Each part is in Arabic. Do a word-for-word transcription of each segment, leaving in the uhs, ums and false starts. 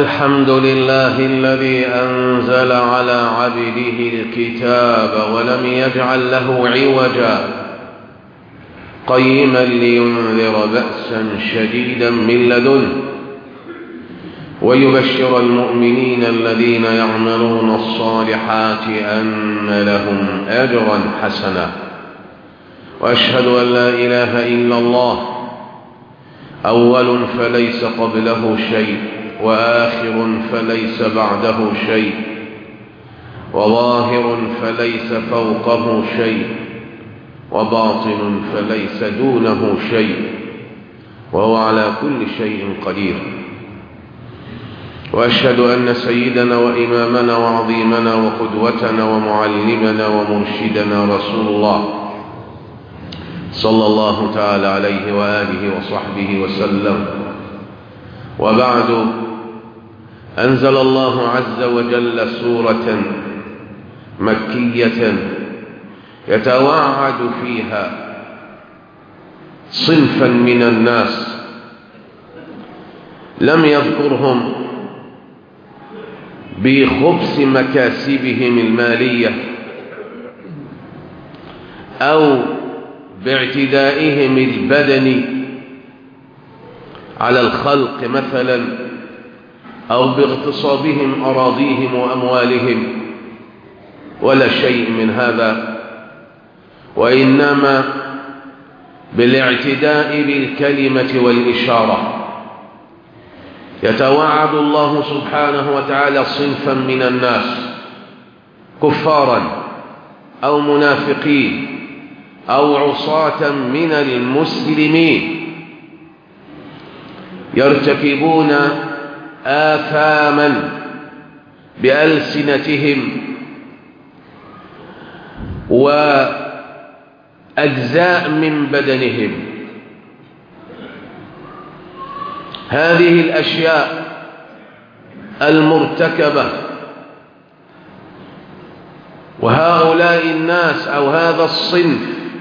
الحمد لله الذي أنزل على عبده الكتاب ولم يجعل له عوجا قيما لينذر بأسا شديدا من لدنه ويبشر المؤمنين الذين يعملون الصالحات أن لهم أجرا حسنا. وأشهد أن لا إله إلا الله أول فليس قبله شيء وآخر فليس بعده شيء وظاهر فليس فوقه شيء وباطن فليس دونه شيء وهو على كل شيء قدير. وأشهد أن سيدنا وإمامنا وعظيمنا وقدوتنا ومعلمنا ومرشدنا رسول الله صلى الله تعالى عليه وآله وصحبه وسلم. وبعد، أنزل الله عز وجل سورة مكية يتوعد فيها صنفا من الناس لم يذكرهم بخبث مكاسبهم المالية أو باعتدائهم البدني على الخلق مثلا أو باغتصابهم أراضيهم وأموالهم ولا شيء من هذا، وإنما بالاعتداء بالكلمة والإشارة. يتوعد الله سبحانه وتعالى صنفا من الناس كفارا أو منافقين أو عصاة من المسلمين يرتكبون آثاما بألسنتهم وأجزاء من بدنهم. هذه الأشياء المرتكبة وهؤلاء الناس أو هذا الصنف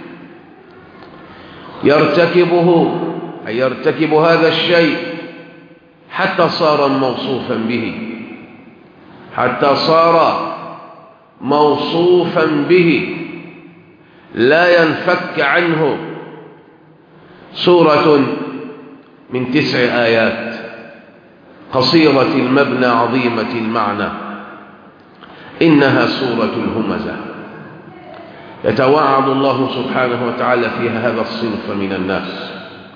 يرتكبه أي يرتكب هذا الشيء حتى صار موصوفا به حتى صار موصوفا به لا ينفك عنه. سورة من تسع آيات قصيرة المبنى عظيمة المعنى، إنها سورة الهمزة. يتوعد الله سبحانه وتعالى فيها هذا الصنف من الناس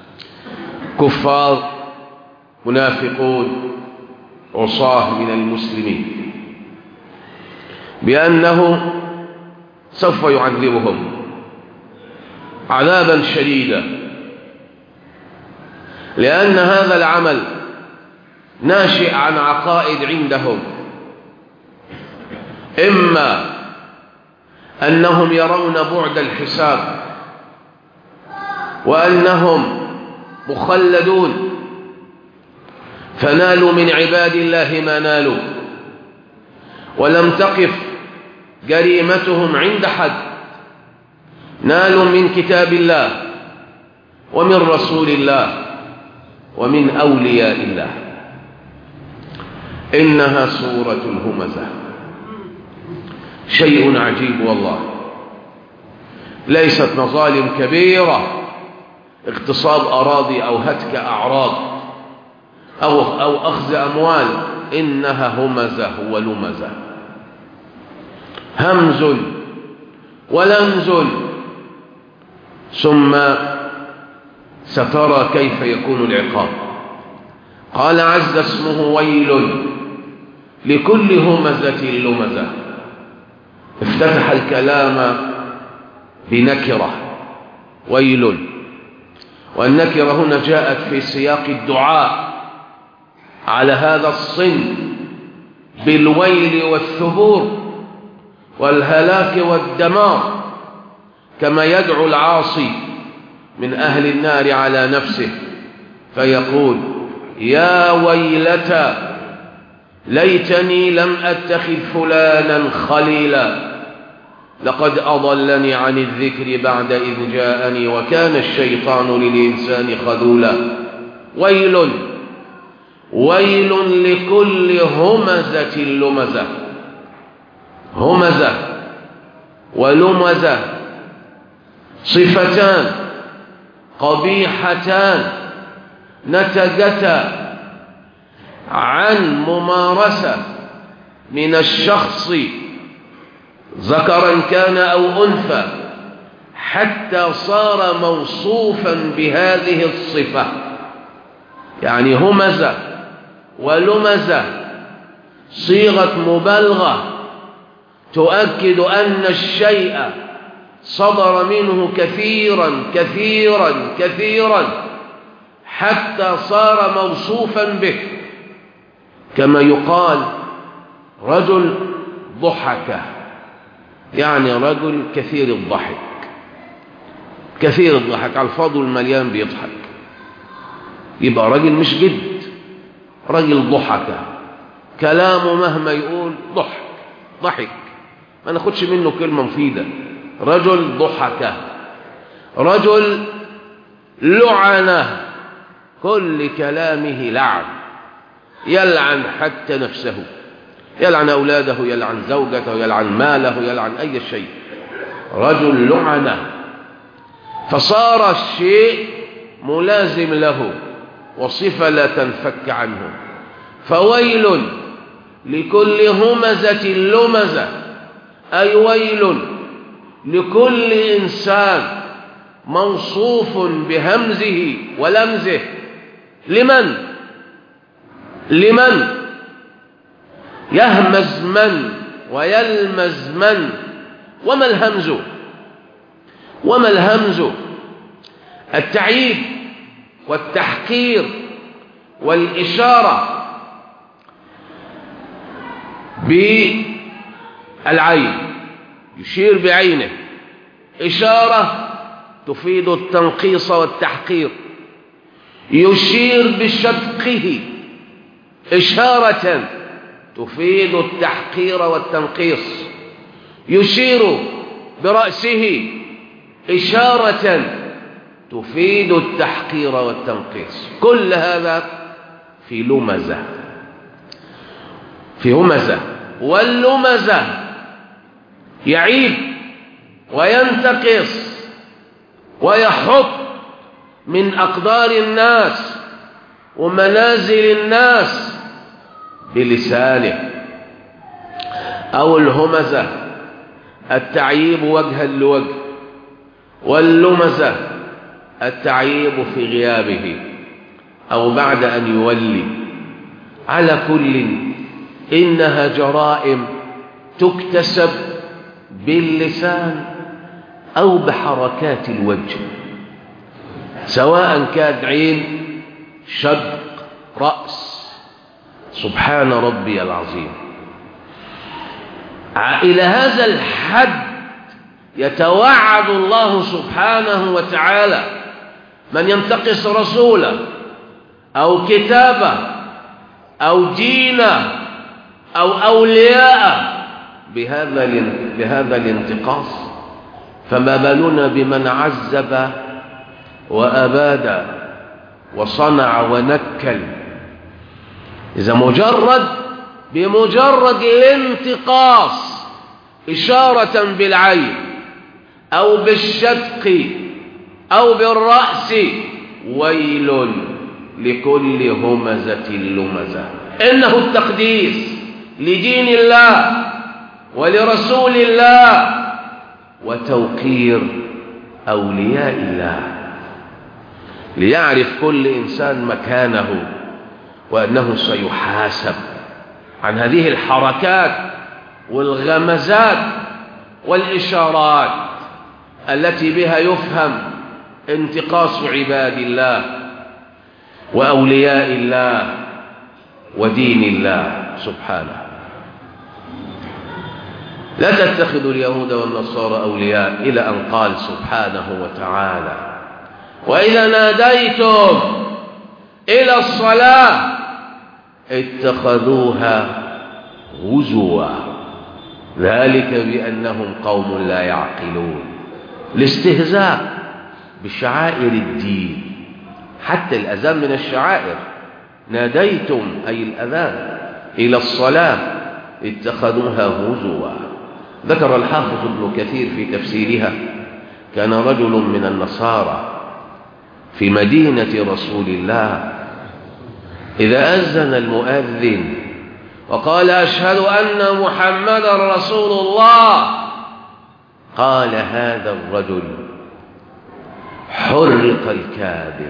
كفار منافقون عصاة من المسلمين بأنه سوف يعذبهم عذابا شديدا، لأن هذا العمل ناشئ عن عقائد عندهم، إما أنهم يرون بعد الحساب وأنهم مخلدون فنالوا من عباد الله ما نالوا، ولم تقف جريمتهم عند حد، نالوا من كتاب الله ومن رسول الله ومن أولياء الله. إنها سورة الهمزة، شيء عجيب والله. ليست مظالم كبيرة اغتصاب أراضي أو هتك أعراض أو, أو أخذ أموال، إنها همزة ولمزة، همز ولمز. ثم سترى كيف يكون العقاب. قال عز اسمه ويل لكل همزة لمزة. افتتح الكلام بنكرة ويل، والنكرة هنا جاءت في سياق الدعاء على هذا الصنف بالويل والثبور والهلاك والدمار، كما يدعو العاصي من أهل النار على نفسه فيقول يا ويلتى ليتني لم أتخذ فلانا خليلا لقد أضلني عن الذكر بعد إذ جاءني وكان الشيطان للإنسان خذولا. ويل ويل لكل همزة لمزة. همزة ولمزة صفتان قبيحتان نتجتا عن ممارسة من الشخص ذكرا كان أو أنثى حتى صار موصوفا بهذه الصفة. يعني همزة ولمزة صيغة مبالغة تؤكد أن الشيء صدر منه كثيرا كثيرا كثيرا حتى صار موصوفا به، كما يقال رجل ضحك، يعني رجل كثير الضحك، كثير الضحك على الفاضي والمليان بيضحك، يبقى رجل مش جد، رجل ضحك، كلامه مهما يقول ضحك ضحك، ما ناخدش منه كلمة مفيدة. رجل ضحك، رجل لعنة، كل كلامه لعن، يلعن حتى نفسه، يلعن أولاده، يلعن زوجته، يلعن ماله، يلعن أي شيء، رجل لعنة. فصار الشيء ملازم له وصفة لا تنفك عنه. فويل لكل همزة لمزة، أي ويل لكل إنسان موصوف بهمزه ولمزه. لمن؟ لمن يهمز من ويلمز من؟ وما الهمز؟ وما الهمز؟ التعييب والتحقير والإشارة بالعين، يشير بعينه، إشارة تفيد التنقيص والتحقير، يشير بشدقه إشارة تفيد التحقير والتنقيص، يشير برأسه إشارة تفيد التحقير والتنقيص. كل هذا في لمزة، في همزة. واللمزة يعيب وينتقص ويحط من أقدار الناس ومنازل الناس بلسانه. أو الهمزة التعييب وجها لوجه، واللمزة التعييب في غيابه أو بعد أن يولي. على كل إنها جرائم تكتسب باللسان أو بحركات الوجه، سواء كان عين، شدق، رأس. سبحان ربي العظيم. إلى هذا الحد يتوعد الله سبحانه وتعالى من ينتقص رسوله أو كتابه أو دينه أو أولياءه بهذا بهذا الانتقاص، فما بالنا بمن عذب وأباد وصنع ونكل. إذا مجرد بمجرد الانتقاص إشارة بالعين أو بالشدق أو بالرأس، ويل لكل همزة لمزة. إنه التقديس لدين الله ولرسول الله وتوقير أولياء الله، ليعرف كل إنسان مكانه وأنه سيحاسب عن هذه الحركات والغمزات والإشارات التي بها يفهم انتقاص عباد الله وأولياء الله ودين الله سبحانه. لا تتخذوا اليهود والنصارى أولياء، إلى أن قال سبحانه وتعالى: وإذا ناديتم إلى الصلاة اتخذوها هزوا ذلك بأنهم قوم لا يعقلون. الاستهزاء بشعائر الدين، حتى الأذان من الشعائر، ناديتم أي الأذان إلى الصلاة اتخذوها هزوا. ذكر الحافظ ابن كثير في تفسيرها: كان رجل من النصارى في مدينة رسول الله إذا أذن المؤذن وقال أشهد أن محمدا رسول الله، قال هذا الرجل حرق الكاذب،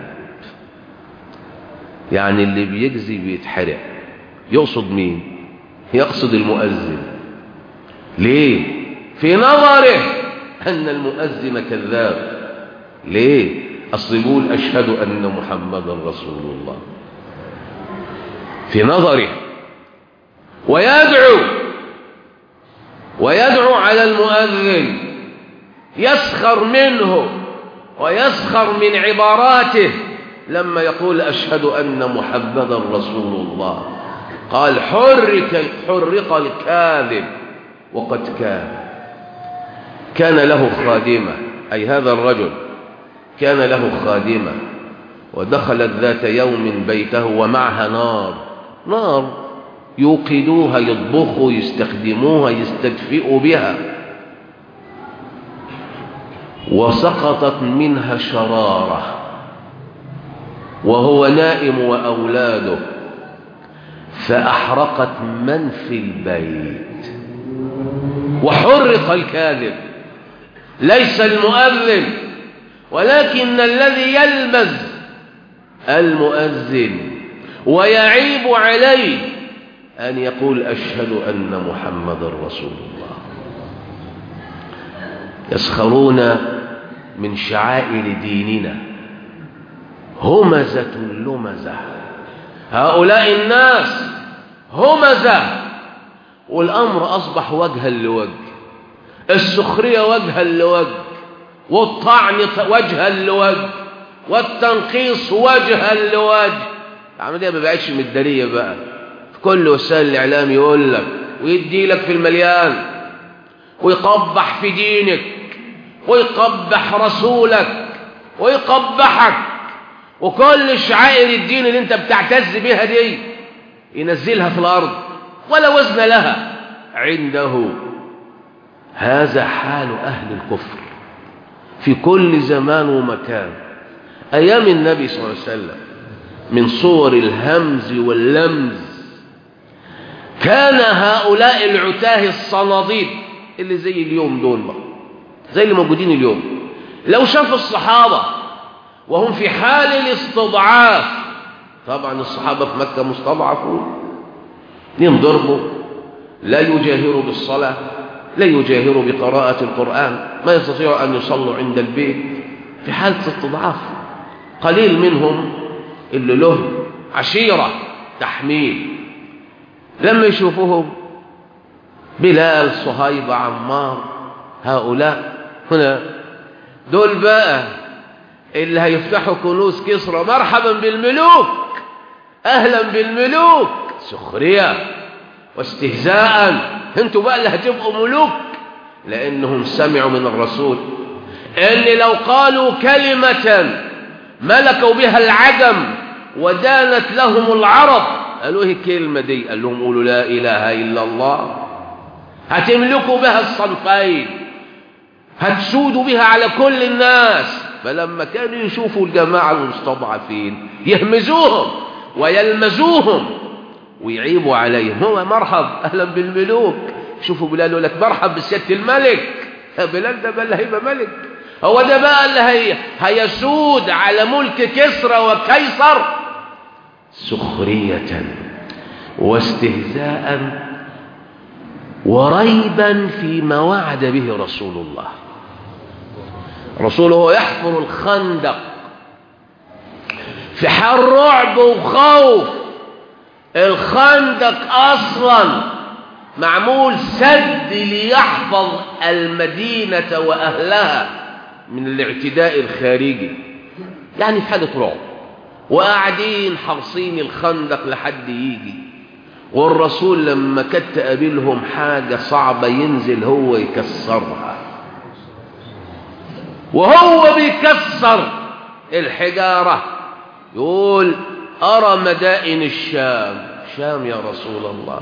يعني اللي بيجزي بيتحرق. يقصد مين؟ يقصد المؤذن. ليه؟ في نظره أن المؤذن كذاب. ليه؟ أصل يقول أشهد أن محمدا رسول الله في نظره، ويدعو ويدعو على المؤذن، يسخر منه ويسخر من عباراته لما يقول أشهد أن محمدا رسول الله. قال حرق حرق الكاذب. وقد كان كان له خادمة، أي هذا الرجل كان له خادمة، ودخلت ذات يوم بيته ومعها نار نار يوقدوها، يطبخوا، يستخدموها، يستدفئوا بها، وسقطت منها شرارة وهو نائم وأولاده، فأحرقت من في البيت. وحرق الكاذب، ليس المؤذن، ولكن الذي يلمز المؤذن ويعيب عليه أن يقول أشهد أن محمدا رسول الله. يسخرون من شعائر ديننا همزة لمزة. هؤلاء الناس همزة، والأمر أصبح وجها لوجه، السخرية وجها لوجه، والطعن وجها لوجه، والتنقيص وجها لوجه. العملية ما بقتش مدارية بقى، في كل وسائل الإعلام يقول لك ويدي لك في المليان، ويقبح في دينك، ويقبح رسولك، ويقبحك، وكل شعائر الدين اللي انت بتعتز بها دي ينزلها في الأرض ولا وزن لها عنده. هذا حال أهل الكفر في كل زمان ومكان. أيام النبي صلى الله عليه وسلم من صور الهمز واللمز كان هؤلاء العتاه الصناديد اللي زي اليوم دول بقى، زي اللي موجودين اليوم، لو شاف الصحابة وهم في حال الاستضعاف، طبعا الصحابة في مكة مستضعفون، ينضربوا، لا يجاهروا بالصلاة، لا يجاهروا بقراءة القرآن، ما يستطيعوا أن يصلوا عند البيت، في حالة استضعاف. قليل منهم اللي له عشيرة تحميل. لما يشوفوهم بلال، صهيب، عمار، هؤلاء هنا دول بقى اللي هيفتحوا كنوز كسرى، مرحبا بالملوك، أهلا بالملوك، سخرية واستهزاء. انتوا بقى اللي هتبقوا ملوك، لأنهم سمعوا من الرسول إن لو قالوا كلمة ملكوا بها العجم ودانت لهم العرب، قالوا ايه الكلمة دي؟ قال لهم قولوا لا إله إلا الله، هتملكوا بها الصنفين، هتسودوا بها على كل الناس. فلما كانوا يشوفوا الجماعة المستضعفين يهمزوهم ويلمزوهم ويعيبوا عليهم، هو مرحب أهلا بالملوك. شوفوا بلال يقول لك مرحب بسيادة الملك، بلال ده بقى اللي هيبقى ملك، هو ده بقى اللي هي هيسود على ملك كسرى وكيصر. سخرية واستهزاء وريبا فيما وعد به رسول الله. رسوله يحفر الخندق في حال رعب وخوف. الخندق أصلا معمول سد ليحفظ المدينة وأهلها من الاعتداء الخارجي، يعني في حالة رعب، وقاعدين حرصين الخندق لحد يجي. والرسول لما كانت تقابلهم حاجة صعبة ينزل هو يكسرها، وهو بيكسر الحجارة يقول أرى مدائن الشام. شام يا رسول الله.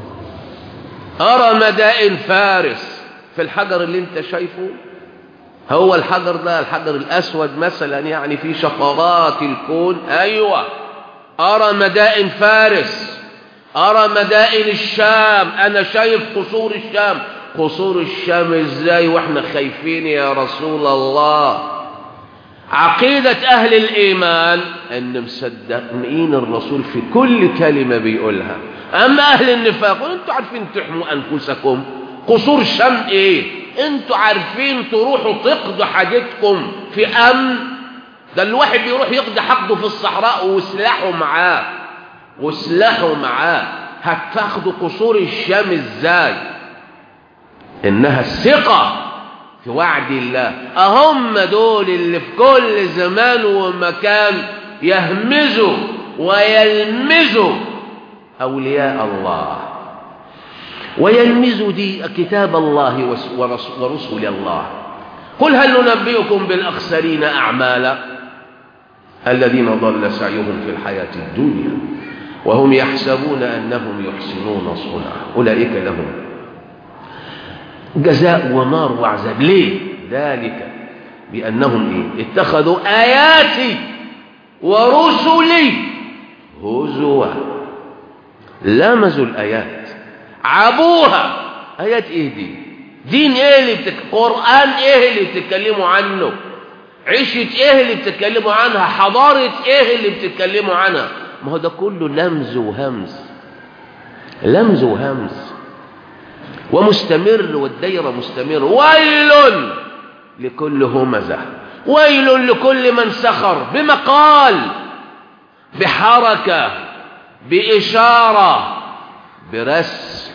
أرى مدائن فارس. في الحجر اللي انت شايفه، هو الحجر ده الحجر الأسود مثلا يعني في شفرات الكون. أيوة أرى مدائن فارس، أرى مدائن الشام. أنا شايف قصور الشام. قصور الشام إزاي وإحنا خايفين يا رسول الله؟ عقيدة أهل الإيمان أن مصدقين الرسول في كل كلمة بيقولها. أما أهل النفاق أنتوا عارفين تحموا أنفسكم. قصور الشام إيه؟ أنتوا عارفين تروحوا تقضوا حاجتكم في أمن؟ ده الواحد بيروح يقضي حقه في الصحراء وسلاحه معاه وسلاحه معاه. هتاخدوا قصور الشام إزاي؟ إنها الثقة في وعد الله. أهم دول اللي في كل زمان ومكان يهمزوا ويلمزوا أولياء الله، ويلمزوا دي كتاب الله ورسول الله. قل هل ننبئكم بالأخسرين أعمالا الذين ضل سعيهم في الحياة الدنيا وهم يحسبون أنهم يحسنون صنعا أولئك لهم جزاء ونار وعذاب. ليه؟ ذلك بأنهم إيه؟ اتخذوا آياتي ورسلي هزوا. لمزوا الآيات، عبوها. آيات إيه دي؟ دين إيه اللي بتك... قرآن إيه اللي بتتكلموا عنه؟ عيشة إيه اللي بتتكلموا عنها؟ حضارة إيه اللي بتتكلموا عنها؟ ما هو ده كله لمز وهمز، لمز وهمز ومستمر، والديرة مستمر. ويل لكل همزة، ويل لكل من سخر بمقال، بحركة، بإشارة، برسم،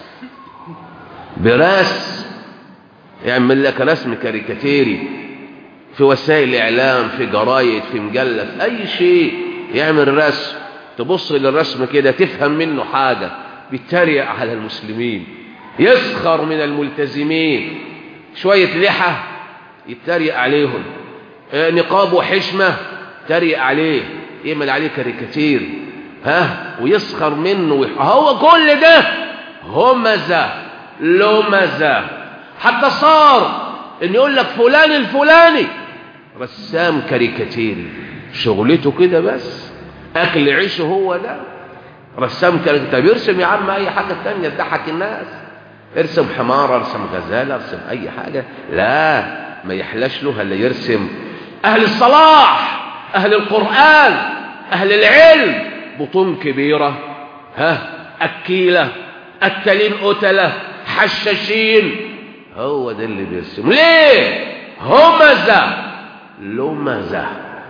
برسم يعمل لك رسم كاريكاتيري في وسائل الإعلام، في جرايد، في مجلة، في أي شيء يعمل رسم. تبص للرسم كده تفهم منه حاجة. بيتريق على المسلمين، يسخر من الملتزمين. شوية لحى يتريق عليهم، نقاب وحشمة تريق عليه، يعمل عليه كاريكاتير ها ويسخر منه ويح... هو كل ده همزة لمزة. حتى صار ان يقول لك فلان الفلاني رسام كاريكاتيري، شغلته كده بس، اكل عيشه هو ده رسام كاريكاتيري. بيرسم يا عم اي حاجة تانية تضحك الناس، ارسم حمار، ارسم غزالة، ارسم اي حاجة. لا، ما يحلاش له الا يرسم اهل الصلاح، اهل القرآن، اهل العلم، بطون كبيرة ها اكيلة، التلين قتلة، حشاشين. هو ده اللي بيرسم. ليه؟ همزة لمزة،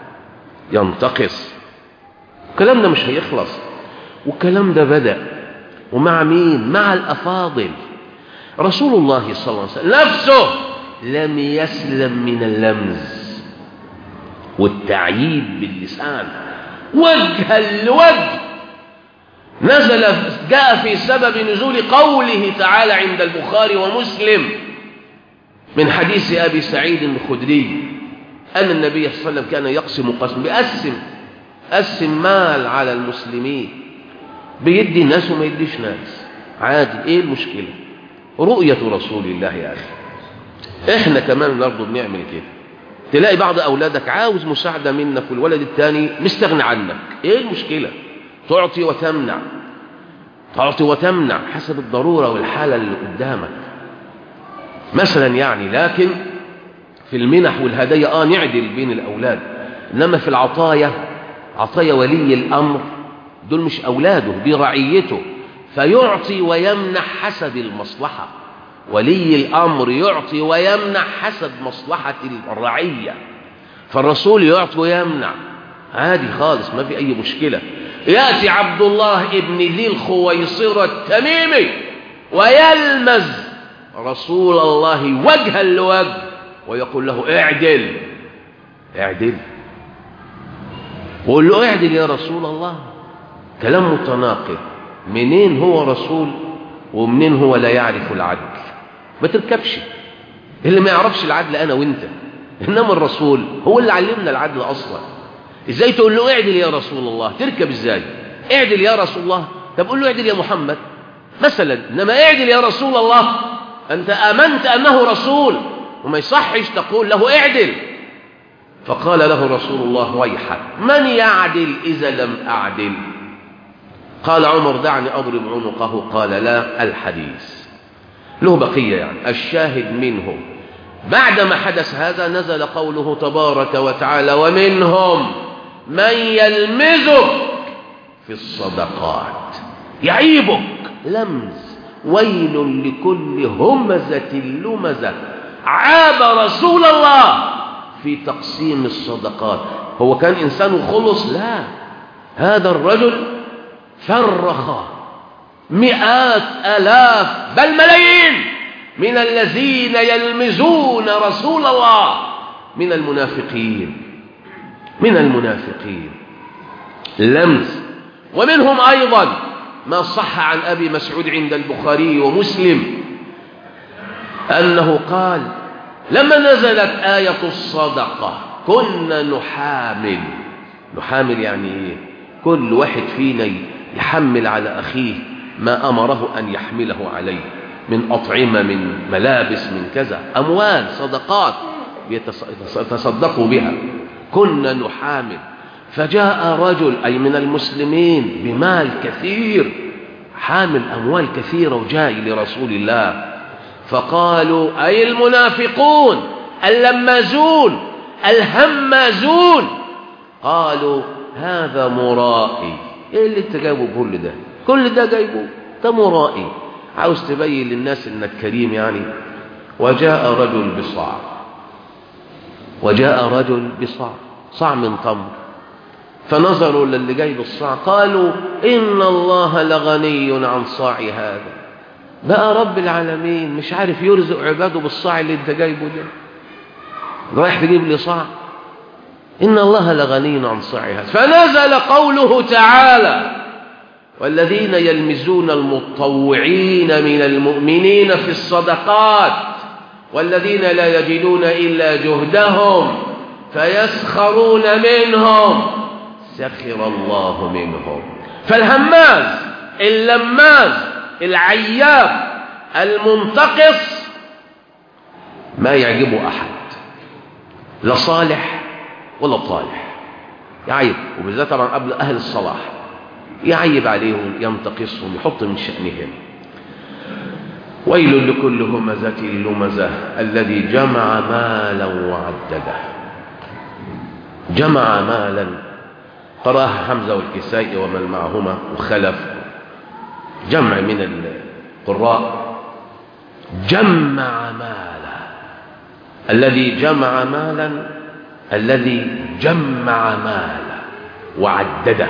ينتقص. الكلام ده مش هيخلص، والكلام ده بدأ ومع مين؟ مع الأفاضل. رسول الله صلى الله عليه وسلم نفسه لم يسلم من اللمز والتعييب باللسان وجها لوجه. نزل جاء في سبب نزول قوله تعالى عند البخاري ومسلم من حديث أبي سعيد الخدري أن النبي صلى الله عليه وسلم كان يقسم قسم، بيقسم قسم مال على المسلمين، بيدي ناس وما يديش ناس عادي. ايه المشكلة؟ رؤية رسول الله يا أخي. احنا كمان برضه بنعمل كده. تلاقي بعض أولادك عاوز مساعدة منك والولد الثاني مستغني عنك، ايه المشكلة؟ تعطي وتمنع، تعطي وتمنع حسب الضرورة والحالة اللي قدامك مثلا يعني. لكن في المنح والهدايا اه نعدل بين الأولاد، إنما في العطايا، عطايا ولي الأمر دول مش أولاده، دي رعيته، فيعطي ويمنع حسب المصلحة. ولي الأمر يعطي ويمنع حسب مصلحة الرعية، فالرسول يعطي ويمنع عادي خالص، ما في أي مشكلة. يأتي عبد الله ابن ذي الخويصرة التميمي ويلمز رسول الله وجها لوجه ويقول له اعدل اعدل، وقول له اعدل يا رسول الله. كلام متناقض. منين هو رسول ومنين هو لا يعرف العدل؟ ما تركبش. اللي ما يعرفش العدل أنا وانت، إنما الرسول هو اللي علمنا العدل أصلا. ازاي تقول له اعدل يا رسول الله؟ تركب ازاي؟ اعدل يا رسول الله، طب قول له اعدل يا محمد مثلا، انما اعدل يا رسول الله، انت امنت انه رسول وما يصحش تقول له اعدل. فقال له رسول الله ويحك، من يعدل اذا لم اعدل؟ قال عمر دعني اضرب عنقه. قال لا، الحديث له بقيه يعني. الشاهد منه بعدما حدث هذا نزل قوله تبارك وتعالى ومنهم من يلمزك في الصدقات، يعيبك لمز، ويل لكل همزة لمزة عاب رسول الله في تقسيم الصدقات. هو كان إنسان خلص؟ لا، هذا الرجل فرخ مئات آلاف بل ملايين من الذين يلمزون رسول الله من المنافقين، من المنافقين لمز. ومنهم أيضا ما صح عن أبي مسعود عند البخاري ومسلم أنه قال لما نزلت آية الصدقة كنا نحامل. نحامل يعني إيه؟ كل واحد فينا يحمل على أخيه ما أمره أن يحمله عليه من أطعمة، من ملابس، من كذا، أموال صدقات يتصدقوا بها. كنا نحامل. فجاء رجل أي من المسلمين بمال كثير، حامل أموال كثيرة، وجاء لرسول الله فقالوا أي المنافقون اللمازون الهمازون، قالوا هذا مرائي. ايه اللي انت جايبه كل ده؟ كل ده جايبه ده مرائي، عاوز تبين للناس انك كريم يعني. وجاء رجل بصاع، وجاء رجل بصاع، صاع من تمر. فنظروا للي جايب الصاع قالوا إن الله لغني عن صاع هذا. بقى رب العالمين مش عارف يرزق عباده بالصاع اللي انت جايبه ده، رايح تجيب لي صاع؟ إن الله لغني عن صاع هذا. فنزل قوله تعالى والذين يلمزون المتطوعين من المؤمنين في الصدقات والذين لا يجدون إلا جهدهم فيسخرون منهم سخر الله منهم. فالهماز اللماز العياب المنتقص ما يعجبه أحد، لا صالح ولا طالح، يعيب، وبالذات طبعا قبل أهل الصلاح يعيب عليهم، ينتقصهم، يحط من شأنهم. ويل لكل همزة لمزة الذي جمع مالا وعدده. جمع مالا قرأها حمزة والكسائي ومن معهما وخلف، جمع من القراء. جمع مالا، الذي جمع مالا، الذي جمع مالا وعدده.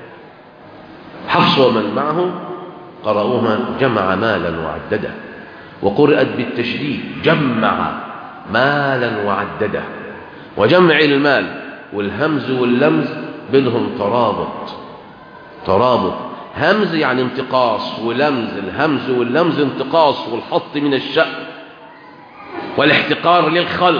حفص ومن معه قرأوها جمع مالا وعدده، وقرأت بالتشديد جمع مالا وعدده. وجمع المال والهمز واللمز بينهم ترابط، ترابط. همز يعني انتقاص، ولمز الهمز واللمز انتقاص والحط من الشأن والاحتقار للخلق.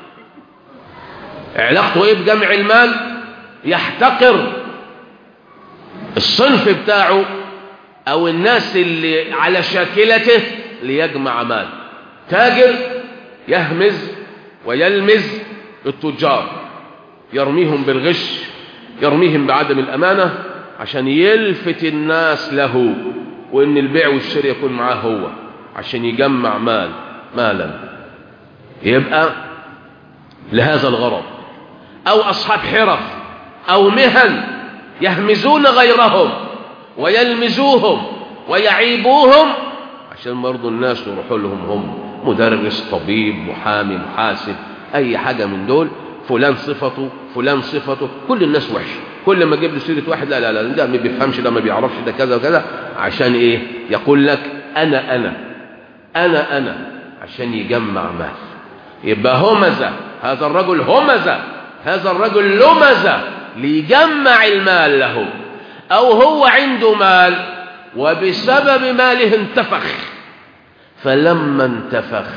علاقته ايه بجمع المال؟ يحتقر الصنف بتاعه او الناس اللي على شاكلته ليجمع مال. تاجر يهمز ويلمز التجار، يرميهم بالغش، يرميهم بعدم الامانه عشان يلفت الناس له، وان البيع والشراء يكون معاه هو عشان يجمع مال مالا، يبقى لهذا الغرض. او اصحاب حرف او مهن يهمزون غيرهم ويلمزوهم ويعيبوهم عشان برضو الناس يروحوا لهم هم، مدرس، طبيب، محامي، محاسب، اي حاجه من دول. فلان صفته، فلان صفته، كل الناس وحشه. كل ما اجيب له سيره واحد لا لا لا ده ما بيفهمش، ده ما بيعرفش، ده كذا وكذا، عشان ايه؟ يقول لك انا انا انا انا عشان يجمع مال. يبقى همزه، هذا الرجل همزه، هذا الرجل لمزه ليجمع المال له. او هو عنده مال وبسبب ماله انتفخ، فلما انتفخ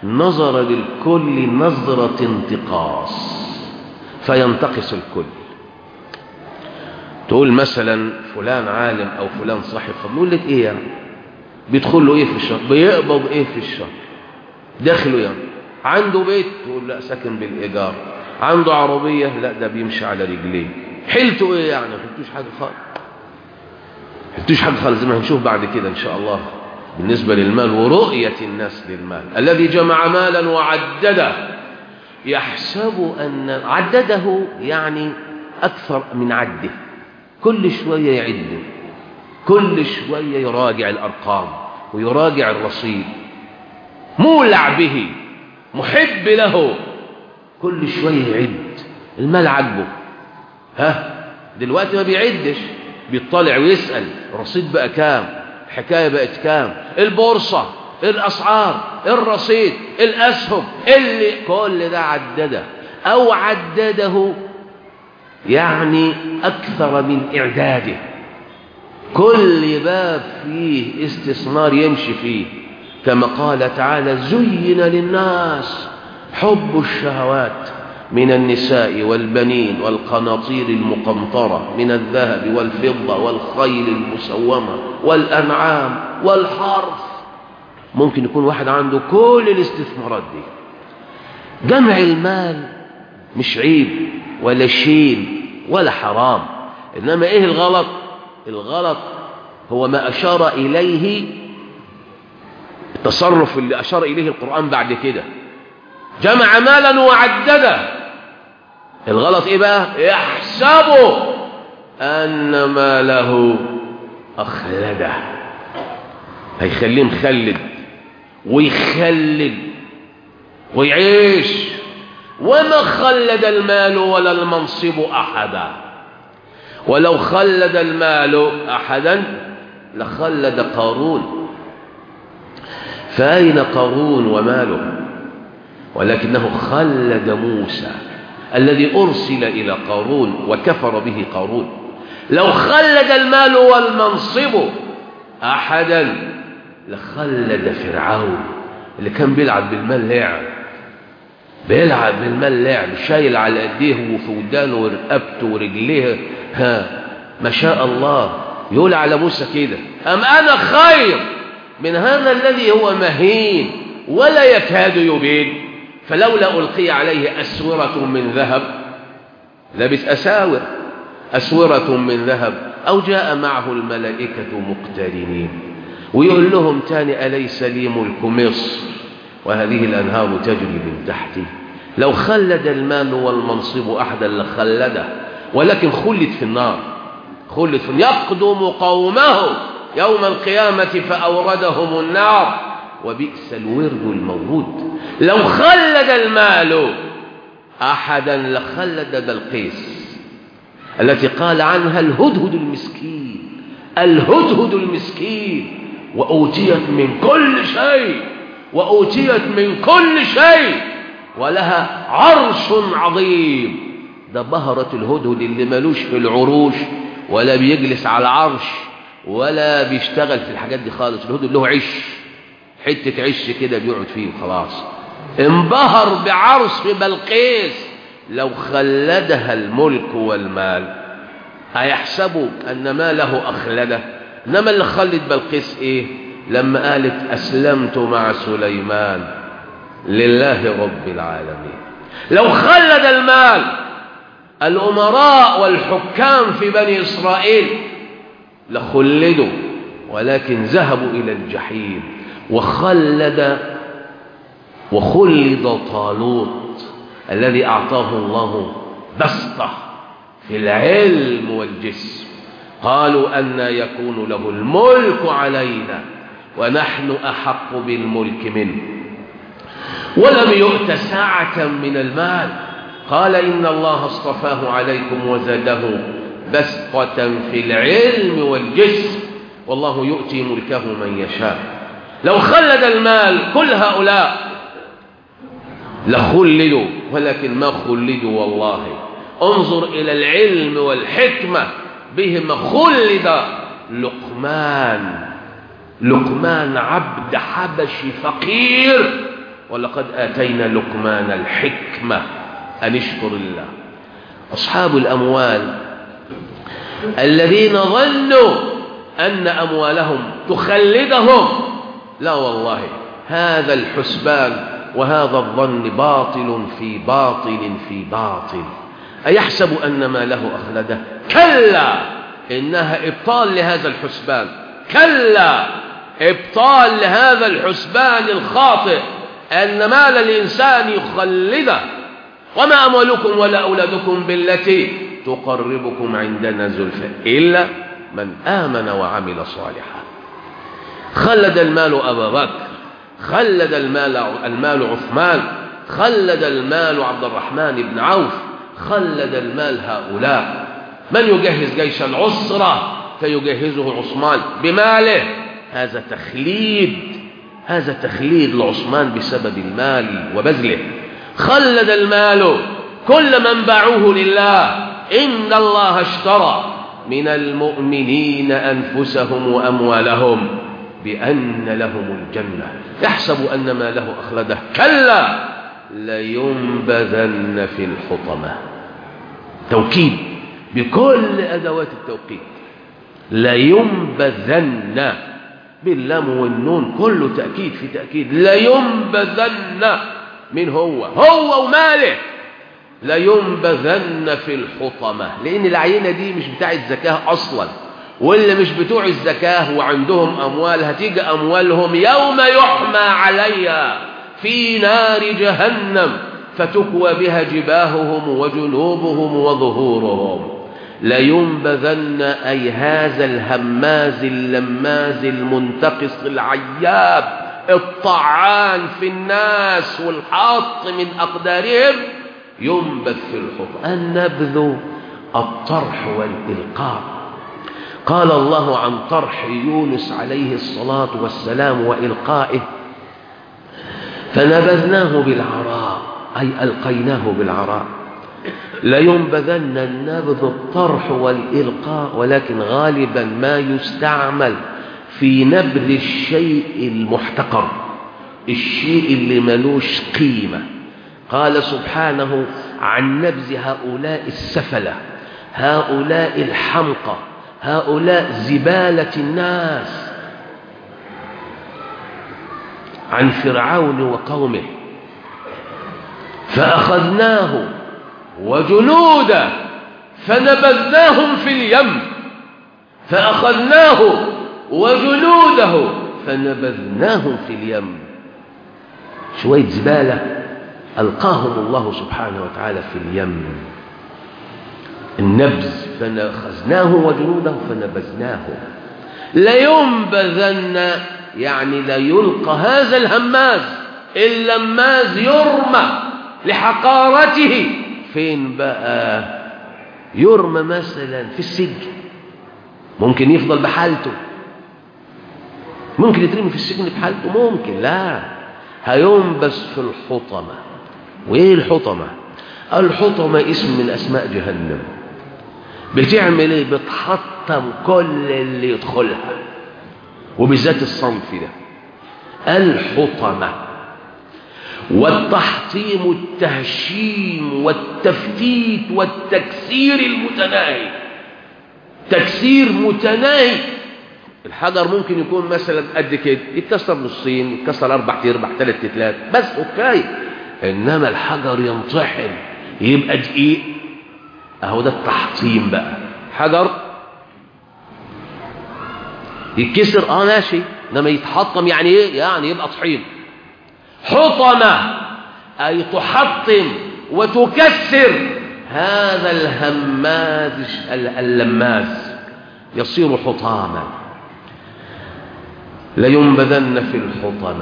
نظر للكل نظرة انتقاص فينتقص الكل. تقول مثلا فلان عالم او فلان صاحب فضل، يقول لك ايه يعني؟ بيدخل له ايه في الشهر؟ بيقبض ايه في الشهر؟ دخله يعني عنده بيت؟ تقول لا ساكن بالايجار. عنده عربيه؟ لا ده بيمشي على رجليه. حيلته ايه يعني؟ ما حيلتوش حاجه خالص، ما حيلتوش حاجه خالص، زي ما هنشوف بعد كده ان شاء الله. بالنسبه للمال ورؤيه الناس للمال، الذي جمع مالا وعدده يحسب ان عدده يعني اكثر من عده، كل شويه يعد، كل شويه يراجع الارقام ويراجع الرصيد، مولع به، محب له، كل شويه يعد. المال عجبه. ها دلوقتي ما بيعدش، بيطلع ويسأل الرصيد بقى كام، الحكاية بقت كام، البورصة، الأسعار، الرصيد، الأسهم، اللي كل ده عدده أو عدده يعني أكثر من إعداده. كل باب فيه استثمار يمشي فيه، كما قال تعالى: زين للناس حب الشهوات من النساء والبنين والقناطير المقنطرة من الذهب والفضة والخيل المسومة والأنعام والحرث. ممكن يكون واحد عنده كل الاستثمارات دي. جمع المال مش عيب ولا شين ولا حرام، إنما إيه الغلط؟ الغلط هو ما أشار إليه التصرف اللي أشار إليه القرآن بعد كده: جمع مالا وعدده. الغلط ايه بقى؟ يحسب ان ماله اخلده، هيخليه مخلد ويخلد ويعيش. وما خلد المال ولا المنصب احدا، ولو خلد المال احدا لخلد قارون. فاين قارون وماله؟ ولكنه خلد موسى الذي أرسل إلى قارون وكفر به قارون. لو خلد المال والمنصب أحدا لخلد فرعون اللي كان بيلعب بالمال لعب، بيلعب بالمال لعب، شايل على ايديه وفي ودانه ورقبته ورجليه، ها ما شاء الله. يقول على موسى كده: أم أنا خير من هذا الذي هو مهين ولا يكاد يبين؟ فلولا ألقي عليه أسورة من ذهب، لبس أساور، أسورة من ذهب، أو جاء معه الملائكة مقترنين. ويقول لهم تاني: أليس لي ملك مصر وهذه الأنهار تجري من تحتي. لو خلد المال والمنصب أحدا لخلده، ولكن خلد في النار، خلد في النار. يقدم قومه يوم القيامة فأوردهم النار وبئس الورد المورود. لو خلد المال أحدا لخلد بلقيس التي قال عنها الهدهد المسكين، الهدهد المسكين، وأوتيت من كل شيء، وأوتيت من كل شيء ولها عرش عظيم. ده بهرة الهدهد اللي ملوش في العروش ولا بيجلس على العرش ولا بيشتغل في الحاجات دي خالص. الهدهد له عش، حتة عش كده بيقعد فيه وخلاص. انبهر بعرش بلقيس. لو خلدها الملك والمال هيحسبوا أن ماله أخلده. إنما اللي خلد بلقيس إيه؟ لما قالت: أسلمت مع سليمان لله رب العالمين. لو خلد المال الأمراء والحكام في بني إسرائيل لخلدوا، ولكن ذهبوا إلى الجحيم. وخلد وخلد طالوت الذي أعطاه الله بسطة في العلم والجسم. قالوا: أن يكون له الملك علينا ونحن أحق بالملك منه. ولم يؤت ساعة من المال. قال: إن الله اصطفاه عليكم وزاده بسطة في العلم والجسم والله يؤتي ملكه من يشاء. لو خلد المال كل هؤلاء لخلدوا، ولكن ما خلدوا والله. انظر إلى العلم والحكمة بهما خلد لقمان. لقمان عبد حبشي فقير، ولقد آتينا لقمان الحكمة أن اشكر الله. أصحاب الأموال الذين ظنوا أن أموالهم تخلدهم، لا والله، هذا الحسبان وهذا الظن باطل في باطل في باطل. أيحسب أن ما له أخلده؟ كلا، إنها إبطال لهذا الحسبان، كلا إبطال لهذا الحسبان الخاطئ، أن مال الإنسان يخلده. وما أموالكم ولا أولادكم بالتي تقربكم عندنا زلفى إلا من آمن وعمل صالحا. خلد المال أبا بكر، خلد المال المال عثمان، خلد المال عبد الرحمن بن عوف، خلد المال هؤلاء. من يجهز جيش العسرة فيجهزه عثمان بماله، هذا تخليد، هذا تخليد لعثمان بسبب المال وبذله. خلد المال كل من باعوه لله، إن الله اشترى من المؤمنين أنفسهم وأموالهم بأن لهم الجنة. يحسب أن ما له أخلده، كلا لينبذن في الحطمة. توكيد بكل أدوات التوكيد، لينبذن باللام والنون، كله تأكيد في تأكيد. لينبذن، من هو؟ هو وماله. لينبذن في الحطمة، لأن العينة دي مش بتاعت زكاة أصلا، واللي مش بتوع الزكاة وعندهم أموال هتيجي أموالهم يوم يحمى عليها في نار جهنم فتكوى بها جباههم وجنوبهم وظهورهم. لينبذن أي هذا الهماز اللماز المنتقص العياب الطعان في الناس والحاط من أقدارهم، ينبذ في الحطمة. النبذ الطرح والإلقاء. قال الله عن طرح يونس عليه الصلاة والسلام وإلقائه: فنبذناه بالعراء، أي ألقيناه بالعراء. لينبذن النبذ الطرح والإلقاء، ولكن غالبا ما يستعمل في نبذ الشيء المحتقر، الشيء اللي ملوش قيمة. قال سبحانه عن نبذ هؤلاء السفلة، هؤلاء الحمقى، هؤلاء زبالة الناس، عن فرعون وقومه: فأخذناه وجنوده فنبذناهم في اليم. فأخذناه وجنوده فنبذناهم في اليم. شوية زبالة ألقاهم الله سبحانه وتعالى في اليم. النبذ، فأخذناه وجنوده فنبذناه. لينبذن يعني لا يلقى هذا الهماز اللماز، يرمى لحقارته. فين بقى؟ يرمى مثلا في السجن، ممكن يفضل بحالته، ممكن يترمي في السجن بحالته، ممكن لا، هينبذ في الحطمة. وإيه الحطمة؟ الحطمة اسم من أسماء جهنم. بتعمل إيه؟ بتحطم كل اللي يدخلها، وبالذات الصنف ده. الحطمة. والتحطيم التهشيم والتفتيت والتكسير المتناهي. تكسير متناهي. الحجر ممكن يكون مثلا قد كده، يتكسر نصين، يتكسر اربع ارباع ثلاث تلات، بس اوكي. انما الحجر ينطحن يبقى دقيق، اهو ده التحطيم بقى. حجر يتكسر اه ماشي، انما يتحطم يعني ايه؟ يعني يبقى طحين. حطمة اي تحطم وتكسر هذا الهماز اللماز، يصير حطاما. لينبذن في الحطمة.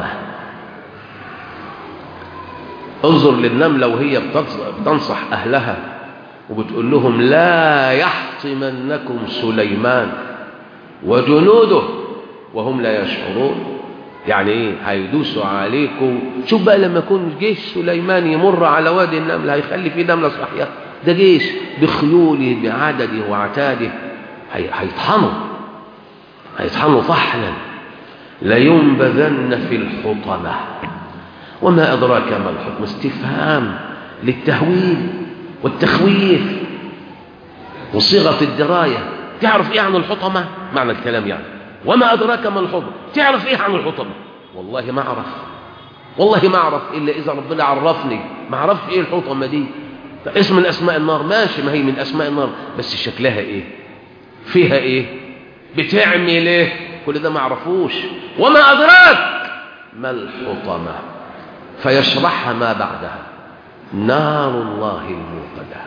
انظر للنملة وهي بتنصح أهلها وبتقول لهم: لا يحطمنكم سليمان وجنوده وهم لا يشعرون. يعني ايه؟ هيدوسوا عليكم. شوف بقى لما يكون جيش سليمان يمر على وادي النمل، هيخلي فيه نملة صحية؟ ده جيش بخيوله بعدده وعتاده، هيطحنوا هيطحنوا طحنا. لينبذن في الحطمة. وما أدراك ما الحطمة؟ استفهام للتهويل والتخويف. وصيغة الدراية. تعرف ايه عن الحطمة؟ معنى الكلام يعني وما أدراك ما الحطمة. تعرف ايه عن الحطمة؟ والله ما أعرف، والله ما أعرف إلا إذا ربنا عرفني. ما أعرفش ايه الحطمة دي. اسم من أسماء النار، ماشي، ما هي من أسماء النار، بس شكلها ايه، فيها ايه، بتعمل ايه، كل ده ما أعرفوش. وما أدراك ما الحطمة، فيشرحها ما بعدها: نار الله الموقدة.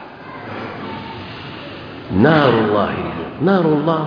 نار الله الموقدة، نار الله،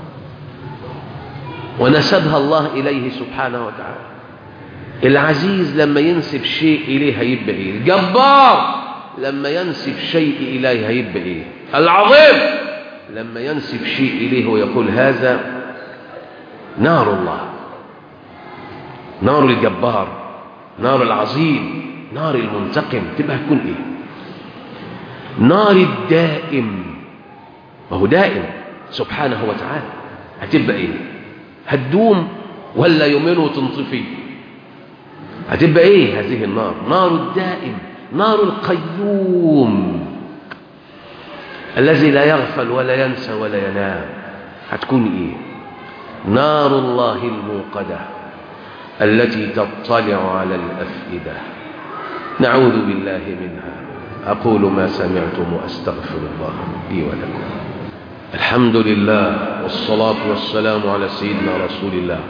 ونسبها الله إليه سبحانه وتعالى. العزيز لما ينسب شيء إليه هيبقى إيه؟ الجبار لما ينسب شيء إليه هيبقى إيه؟ العظيم لما ينسب شيء إليه ويقول هذا نار الله، نار الجبار، نار العظيم، نار المنتقم. تبقى هتكون إيه؟ نار الدائم، وهو دائم سبحانه وتعالى. هتبقى إيه؟ هتدوم ولا يومين وتنطفي؟ هتبقى إيه هذه النار؟ نار الدائم، نار القيوم الذي لا يغفل ولا ينسى ولا ينام. هتكون إيه؟ نار الله الموقدة التي تطلع على الأفئدة. نعوذ بالله منها. أقول ما سمعتم وأستغفر الله لي ولكم. الحمد لله والصلاة والسلام على سيدنا رسول الله.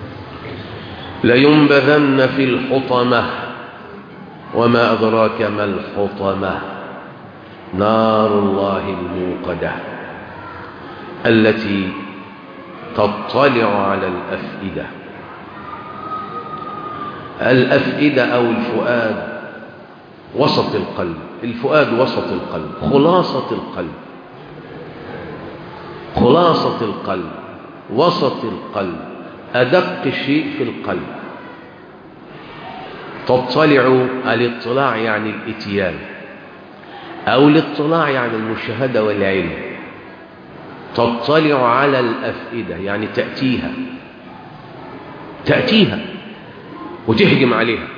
لينبذن في الحطمة، وما أدراك ما الحطمة، نار الله الموقدة التي تطلع على الأفئدة. الأفئدة أو الفؤاد وسط القلب. الفؤاد وسط القلب، خلاصة القلب، خلاصة القلب، وسط القلب، أدق شيء في القلب. تطلع، الاطلاع يعني الاتيان، أو الاطلاع يعني المشاهدة والعلم. تطلع على الأفئدة يعني تأتيها، تأتيها وتهجم عليها.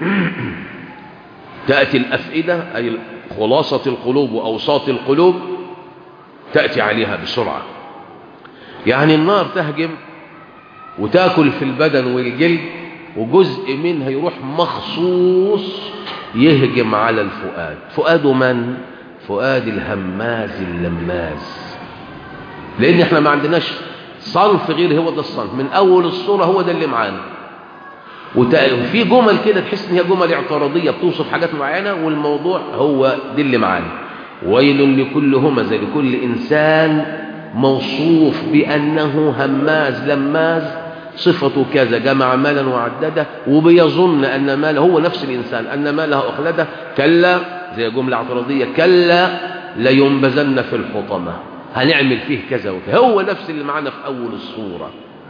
تأتي الأفئدة أي خلاصة القلوب وأوساط القلوب، تأتي عليها بسرعة. يعني النار تهجم وتأكل في البدن والجلد، وجزء منها يروح مخصوص يهجم على الفؤاد. فؤاد من؟ فؤاد الهماز اللماز. لأن احنا ما عندناش صنف غير هو ده الصنف، من أول الصورة هو ده اللي معانا. وفي جمل كده تحس ان هي جمل اعتراضية بتوصف حاجات معينة، والموضوع هو ده اللي معانا. ويل لكل همزة، لكل إنسان موصوف بأنه هماز لماز، صفته كذا، جمع مالا وعدده، وبيظن أن ماله، هو نفس الإنسان، أن ماله أخلده. كلا، زي جملة اعتراضية، كلا لينبذن في الحطمة، هنعمل فيه كذا وكذا. هو نفس اللي معانا في أول الصورة.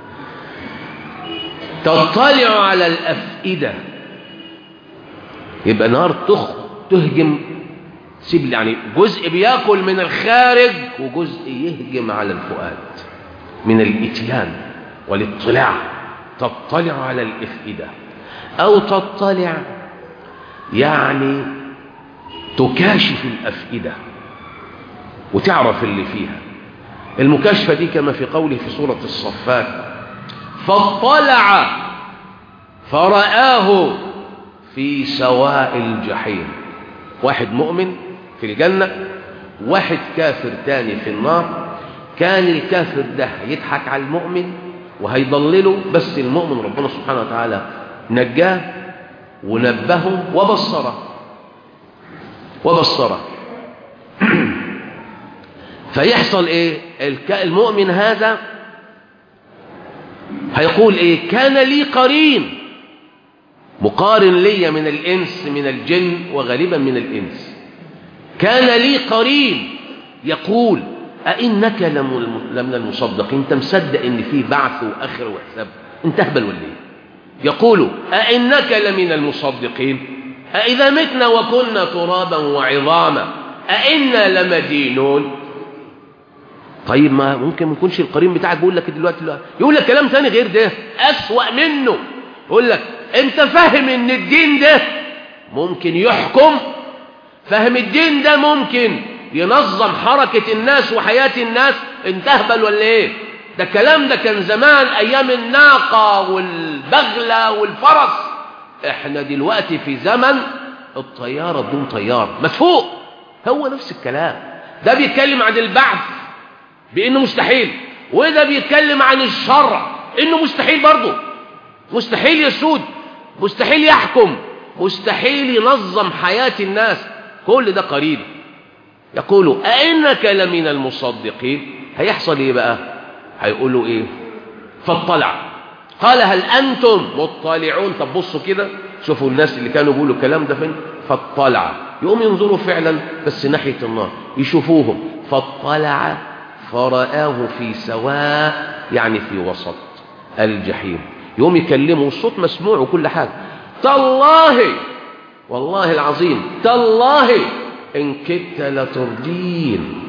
تطلع على الأفئدة، يبقى نار تخ تهجم، سيب يعني جزء بياكل من الخارج وجزء يهجم على الفؤاد من الاتيان والاطلاع. تطلع على الأفئدة، أو تطلع يعني تكاشف الأفئدة وتعرف اللي فيها. المكاشفة دي كما في قوله في سورة الصفات: فاطلع فرآه في سواء الجحيم. واحد مؤمن في الجنة، واحد كافر تاني في النار. كان الكافر ده يضحك على المؤمن وهيضلله، بس المؤمن ربنا سبحانه وتعالى نجاه ونبهه وبصره وبصره فيحصل ايه؟ المؤمن هذا هيقول ايه؟ كان لي قرين، مقارن لي من الانس، من الجن وغالبا من الانس. كان لي قرين يقول أئنك لمن المصدقين. انت مصدق ان في بعث واخر وحساب؟ انت اهبل ولا ايه؟ يقول أئنك لمن المصدقين، أئذا متنا وكنا ترابا وعظاما أئنا لمدينون. طيب ما ممكن ما يكونش القرين بتاعك بيقول لك دلوقتي، يقول لك كلام ثاني غير ده أسوأ منه. يقول لك انت فاهم ان الدين ده ممكن يحكم، فاهم الدين ده ممكن ينظم حركة الناس وحياة الناس؟ انتهبل ولا ايه؟ ده الكلام ده كان زمان ايام الناقة والبغلة والفرس. احنا دلوقتي في زمن الطيارة بدون طيار مدفوق. هو نفس الكلام. ده بيتكلم عن البعث بانه مستحيل، وده بيتكلم عن الشرع انه مستحيل برضه. مستحيل يسود، مستحيل يحكم، مستحيل ينظم حياة الناس. كل ده قريب. يقولوا أئنك لمن المصدقين. هيحصل ايه بقى؟ هيقولوا ايه؟ فاطلع قال هل أنتم مطلعون. طب بصوا كده، شوفوا الناس اللي كانوا بيقولوا الكلام ده فين. فاطلع، يقوم ينظروا فعلا بس ناحية النار، يشوفوهم. فاطلع فرآه في سواء، يعني في وسط الجحيم. يقوم يكلموا والصوت مسموع وكل حاجة. تالله، والله العظيم، تالله إن كدت لتردين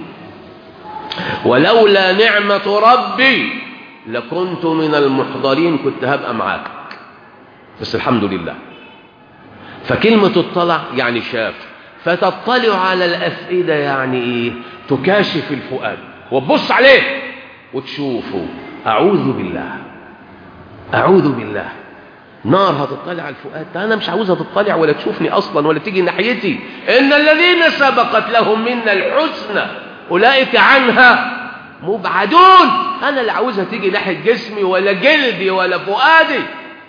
ولولا نعمة ربي لكنت من المحضرين. كنت هبقى معاك بس الحمد لله. فكلمة اطلع يعني شاف. فتطلع على الأفئدة يعني ايه؟ تكاشف الفؤاد وتبص عليه وتشوفه. أعوذ بالله، أعوذ بالله. نار هتطلع على الفؤاد؟ أنا مش عاوزها تطلع ولا تشوفني أصلا ولا تيجي ناحيتي. إن الذين سبقت لهم منا الحسنى أولئك عنها مبعدون. أنا اللي عاوزها تيجي ناحية جسمي ولا جلدي ولا فؤادي.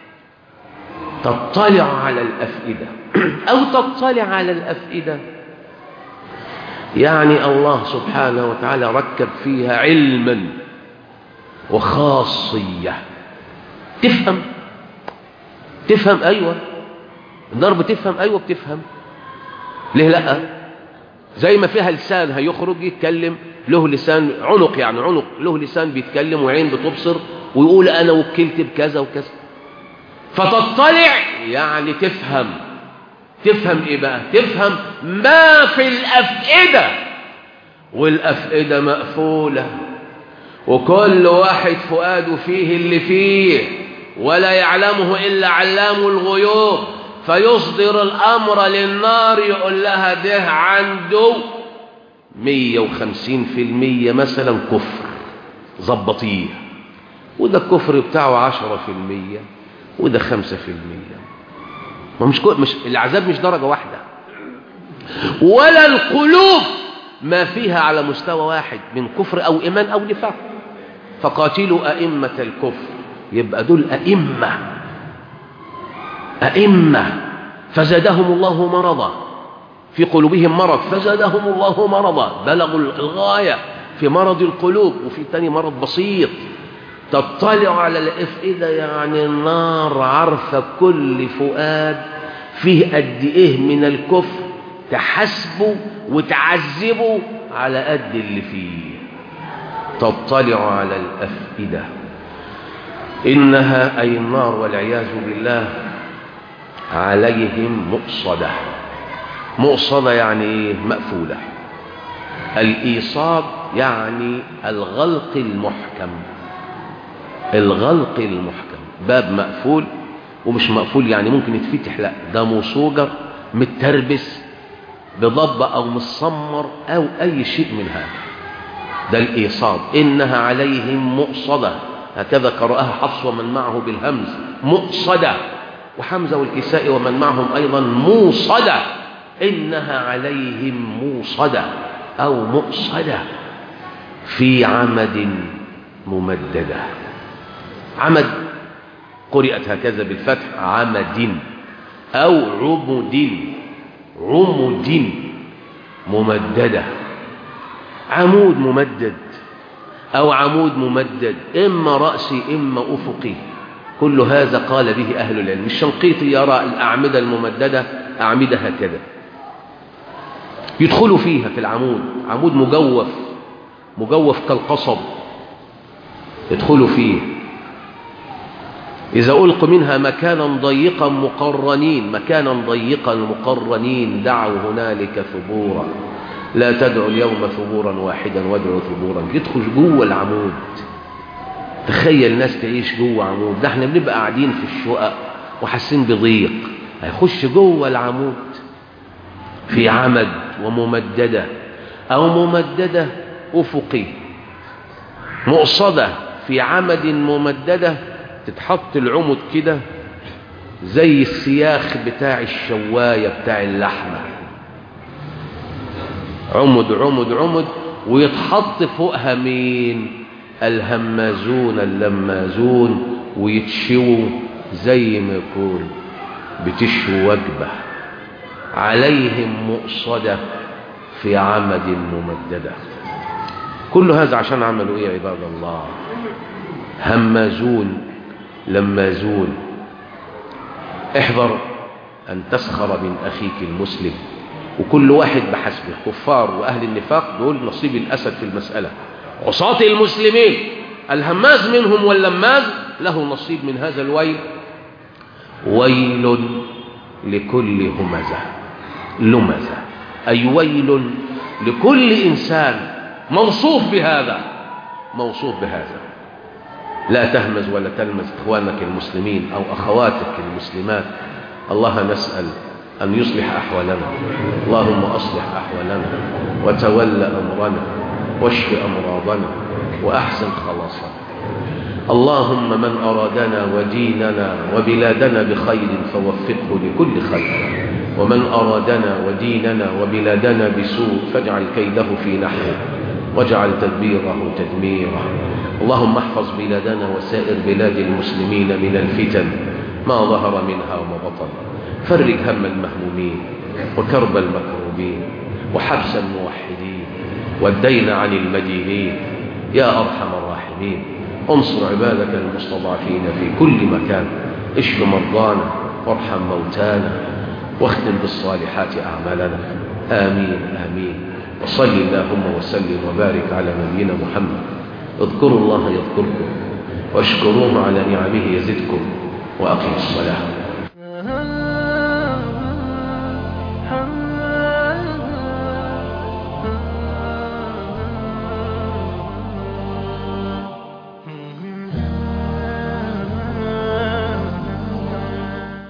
تطلع على الأفئدة أو تطلع على الأفئدة يعني الله سبحانه وتعالى ركب فيها علما وخاصية. تفهم تفهم أيوة. النار بتفهم أيوة بتفهم. ليه لأ؟ زي ما فيها لسان هيخرج يتكلم، له لسان عنق، يعني عنق له لسان بيتكلم وعين بتبصر ويقول أنا وكلت بكذا وكذا. فتطلع يعني تفهم. تفهم إيه بقى؟ تفهم ما في الأفئدة، والأفئدة مقفولة وكل واحد فؤاده فيه اللي فيه ولا يعلمه إلا علام الغيوب. فيصدر الأمر للنار يقول لها ده عنده مية وخمسين في المية مثلا كفر، ظبطيه. وده الكفر بتاعه عشرة في المية وده خمسة في المية. ما مش, مش العذاب مش درجة واحدة، ولا القلوب ما فيها على مستوى واحد من كفر أو إيمان أو نفاق. فقاتلوا أئمة الكفر، يبقى دول أئمة أئمة فزادهم الله مرضا، في قلوبهم مرض فزادهم الله مرضا، بلغوا الغاية في مرض القلوب. وفي تاني مرض بسيط. تطلع على الأفئدة يعني النار عارفة كل فؤاد فيه قد إيه من الكفر، تحسبه وتعذبه على قد اللي فيه. تطلع على الأفئدة إنها أي النار والعياذ بالله عليهم مؤصدة. مؤصدة يعني إيه؟ مقفولة. الإيصاد يعني الغلق المحكم. الغلق المحكم، باب مقفول ومش مقفول يعني ممكن يتفتح، لا ده مصوجر متربس بضبة أو مصمر أو أي شيء من هذا. ده الإيصاد. إنها عليهم مؤصدة، هكذا قرأها حفص ومن معه بالهمز مؤصدة، وحمزة والكسائي ومن معهم أيضا موصدة. إنها عليهم موصدة أو مؤصدة في عمد ممددة. عمد قرئت هكذا بالفتح عمد أو عمد عمد ممددة. عمود ممدد أو عمود ممدد، إما رأسي إما أفقي. كل هذا قال به أهل العلم. الشنقيطي يرى الأعمدة الممددة أعمدة هكذا يدخلوا فيها في العمود، عمود مجوف مجوف كالقصب يدخلوا فيه. إذا ألقوا منها مكانا ضيقا مقرنين، مكانا ضيقا مقرنين دعوا هنالك ثبورا، لا تدعوا اليوم ثبورا واحدا وادعوا ثبورا. يدخل جوه العمود. تخيل ناس تعيش جوه عمود. ده احنا بنبقى قاعدين في الشقق وحاسين بضيق، هيخش جوه العمود في عمد وممددة. أو ممددة أفقي مقصدة في عمد ممددة، تتحط العمد كده زي السياخ بتاع الشواية بتاع اللحمة، عمد عمد عمد، ويتحط فوقها مين؟ الهمازون اللمازون، ويتشووا زي ما يكون بتشوي وجبة، عليهم مؤصدة في عمد ممددة. كل هذا عشان عملوا ايه يا عباد الله؟ همازون لمازون. احذر أن تسخر من أخيك المسلم، وكل واحد بحسبه. الكفار وأهل النفاق دول نصيب الأسد في المسألة. عصاة المسلمين الهماز منهم واللماز له نصيب من هذا الويل. ويل لكل همزة لمزة، أي ويل لكل إنسان موصوف بهذا، موصوف بهذا. لا تهمز ولا تلمز إخوانك المسلمين أو أخواتك المسلمات. الله نسأل أن يصلح أحوالنا. اللهم أصلح أحوالنا وتولى أمرنا واشف أمراضنا وأحسن خلاصنا. اللهم من أرادنا وديننا وبلادنا بخير فوفقه لكل خير، ومن أرادنا وديننا وبلادنا بسوء فاجعل كيده في نحره واجعل تدبيره تدميره. اللهم احفظ بلادنا وسائر بلاد المسلمين من الفتن ما ظهر منها وما بطن. فرج هم المهمومين وكرب المكروبين وحبس الموحدين والدين عن المدينين يا أرحم الراحمين. انصر عبادك المستضعفين في كل مكان. اشف مرضانا وارحم موتانا واختم بالصالحات أعمالنا. آمين آمين. وصل اللهم وسلم وبارك على نبينا محمد. اذكروا الله يذكركم واشكروه على نعمه يزدكم وأقيموا الصلاة.